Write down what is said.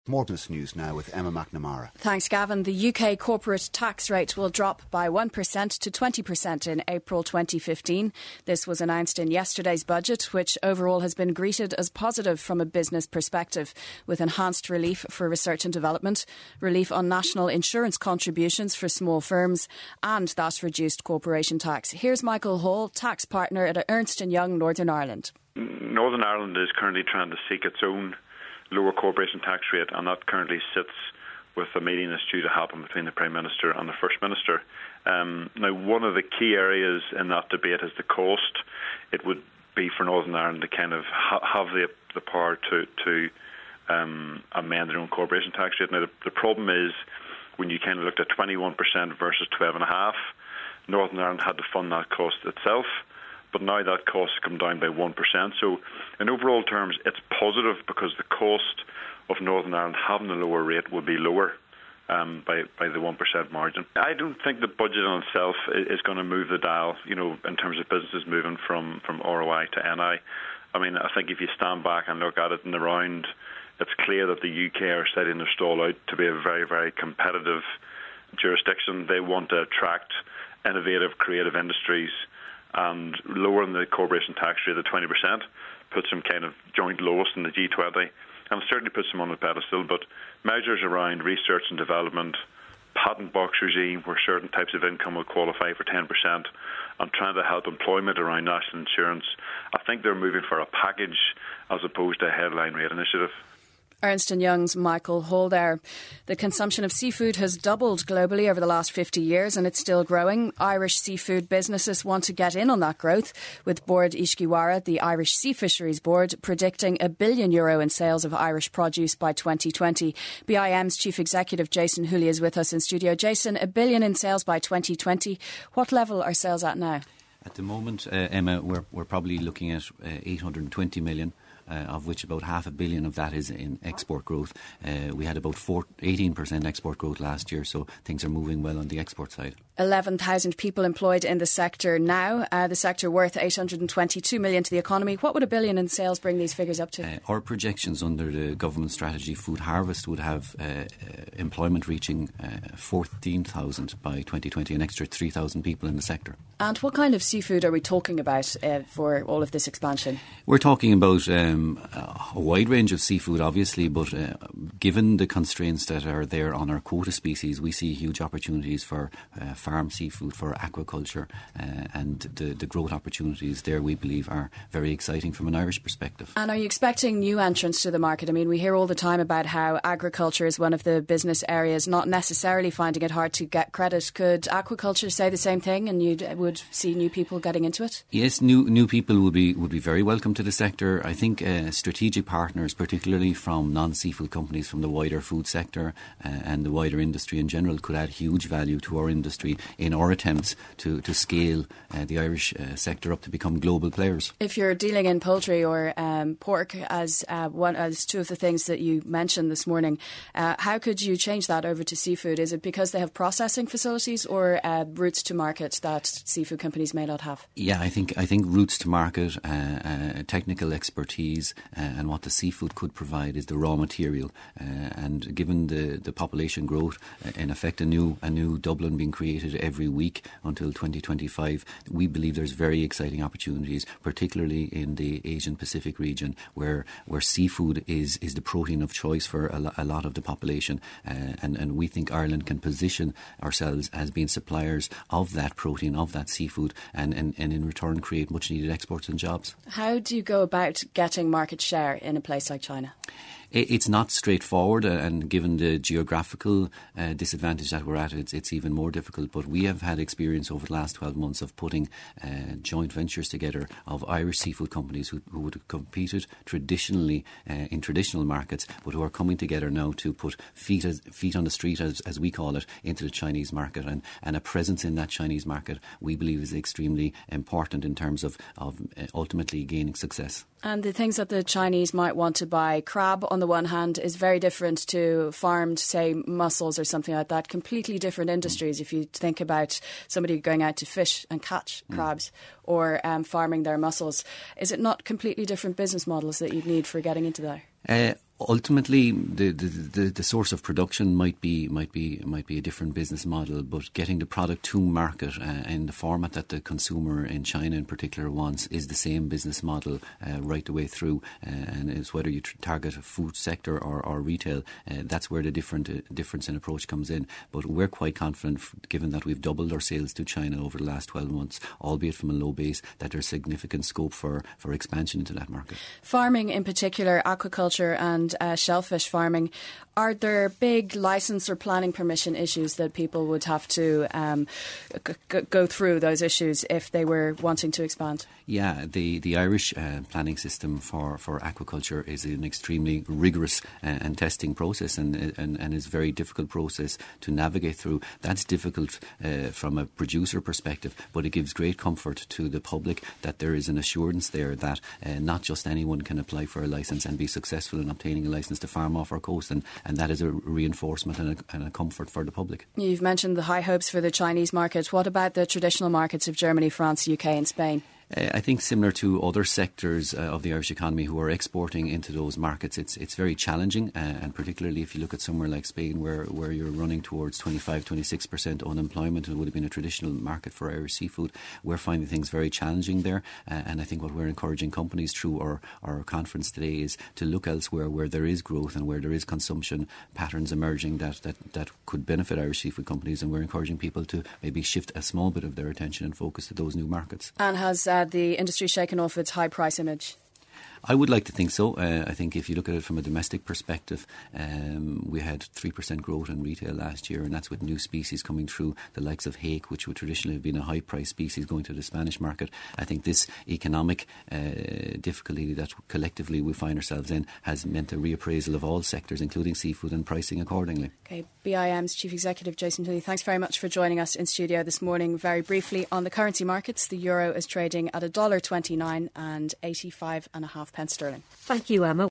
More business news now with Emma McNamara. Thanks, Gavin. The UK corporate tax rate will drop by 1% to 20% in April 2015. This was announced in yesterday's budget, which overall has been greeted as positive from a business perspective, with enhanced relief for research and development, relief on national insurance contributions for small firms, and that reduced corporation tax. Here's Michael Hall, tax partner at Ernst & Young Northern Ireland. Northern Ireland is currently trying to seek its own lower corporation tax rate, and that currently sits with a meeting that's due to happen between the Prime Minister and the First Minister. Now, one of the key areas in that debate is the cost. It would be for Northern Ireland to kind of have the power to amend their own corporation tax rate. Now, the problem is when you kind of looked at 21% versus 12.5%, Northern Ireland had to fund that cost itself. But now that cost has come down by 1%. So in overall terms, it's positive because the cost of Northern Ireland having a lower rate will be lower by the 1% margin. I don't think the budget in itself is going to move the dial, in terms of businesses moving from ROI to NI. I mean, I think if you stand back and look at it in the round, it's clear that the UK are setting their stall out to be a very, very competitive jurisdiction. They want to attract innovative, creative industries, and lowering the corporation tax rate to 20% puts them kind of joint lowest in the G20, and certainly puts them on the pedestal. But measures around research and development, patent box regime where certain types of income will qualify for 10%, and trying to help employment around national insurance, I think they're moving for a package as opposed to a headline rate initiative. Ernst & Young's Michael Hall there. The consumption of seafood has doubled globally over the last 50 years and it's still growing. Irish seafood businesses want to get in on that growth, with Bord Ishkiwara, the Irish Sea Fisheries Board, predicting €1 billion in sales of Irish produce by 2020. BIM's Chief Executive Jason Hooley is with us in studio. Jason, $1 billion in sales by 2020. What level are sales at now? At the moment, Emma, we're probably looking at 820 million. Of which about $500 million of that is in export growth. We had about 18% export growth last year, so things are moving well on the export side. 11,000 people employed in the sector now. The sector worth $822 million to the economy. What would $1 billion in sales bring these figures up to? Our projections under the government strategy Food Harvest would have employment reaching 14,000 by 2020, an extra 3,000 people in the sector. And what kind of seafood are we talking about for all of this expansion? We're talking about a wide range of seafood, obviously, but given the constraints that are there on our quota species, we see huge opportunities for farm seafood, for aquaculture, and the growth opportunities there, we believe, are very exciting from an Irish perspective. And are you expecting new entrants to the market? I mean, we hear all the time about how agriculture is one of the business areas not necessarily finding it hard to get credit. Could aquaculture say the same thing, and you would see new people getting into it? Yes, new people would be very welcome to the sector. I think strategic partners, particularly from non-seafood companies from the wider food sector and the wider industry in general, could add huge value to our industry in our attempts to scale the Irish sector up to become global players. If you're dealing in poultry or pork as two of the things that you mentioned this morning, how could you change that over to seafood? Is it because they have processing facilities or routes to market that seafood companies may not have? Yeah, I think routes to market, technical expertise, and what the seafood could provide is the raw material. And given the population growth, in effect a new Dublin being created every week until 2025, we believe there's very exciting opportunities, particularly in the Asian Pacific region, where seafood is the protein of choice for a lot of the population. And we think Ireland can position ourselves as being suppliers of that protein, of that seafood, and in return create much needed exports and jobs. How do you go about getting market share in a place like China? It's not straightforward, and given the geographical disadvantage that we're at, it's even more difficult. But we have had experience over the last 12 months of putting joint ventures together of Irish seafood companies who would have competed traditionally in traditional markets, but who are coming together now to put feet on the street, as we call it, into the Chinese market. And a presence in that Chinese market, we believe, is extremely important in terms of ultimately gaining success. And the things that the Chinese might want to buy, crab on the one hand is very different to farmed, say, mussels or something like that. Completely different industries. If you think about somebody going out to fish and catch crabs or farming their mussels, is it not completely different business models that you'd need for getting into that? Ultimately, the source of production might be a different business model, but getting the product to market in the format that the consumer in China in particular wants is the same business model right the way through, and it's whether you target a food sector or retail. That's where the difference in approach comes in. But we're quite confident, given that we've doubled our sales to China over the last 12 months, albeit from a low base, that there's significant scope for expansion into that market. Farming in particular, aquaculture and shellfish farming, are there big licence or planning permission issues that people would have to go through those issues if they were wanting to expand? Yeah, the Irish planning system for aquaculture is an extremely rigorous and testing process, and is a very difficult process to navigate through. That's difficult from a producer perspective, but it gives great comfort to the public that there is an assurance there that not just anyone can apply for a licence and be successful in obtaining a licence to farm off our coast, and that is a reinforcement and a comfort for the public. You've mentioned the high hopes for the Chinese market. What about the traditional markets of Germany, France, UK and Spain? I think similar to other sectors of the Irish economy who are exporting into those markets, it's very challenging, and particularly if you look at somewhere like Spain where you're running towards 25-26% unemployment, and would have been a traditional market for Irish seafood. We're finding things very challenging there, and I think what we're encouraging companies through our conference today is to look elsewhere where there is growth and where there is consumption patterns emerging that could benefit Irish seafood companies, and we're encouraging people to maybe shift a small bit of their attention and focus to those new markets. And has the industry shaken off its high price image? I would like to think so. I think if you look at it from a domestic perspective, we had 3% growth in retail last year, and that's with new species coming through, the likes of hake, which would traditionally have been a high-price species going to the Spanish market. I think this economic difficulty that collectively we find ourselves in has meant a reappraisal of all sectors, including seafood, and pricing accordingly. Okay, BIM's Chief Executive Jason Tilley, thanks very much for joining us in studio this morning. Very briefly, on the currency markets, the euro is trading at $1.29 and 85.5 pence sterling. Thank you, Emma.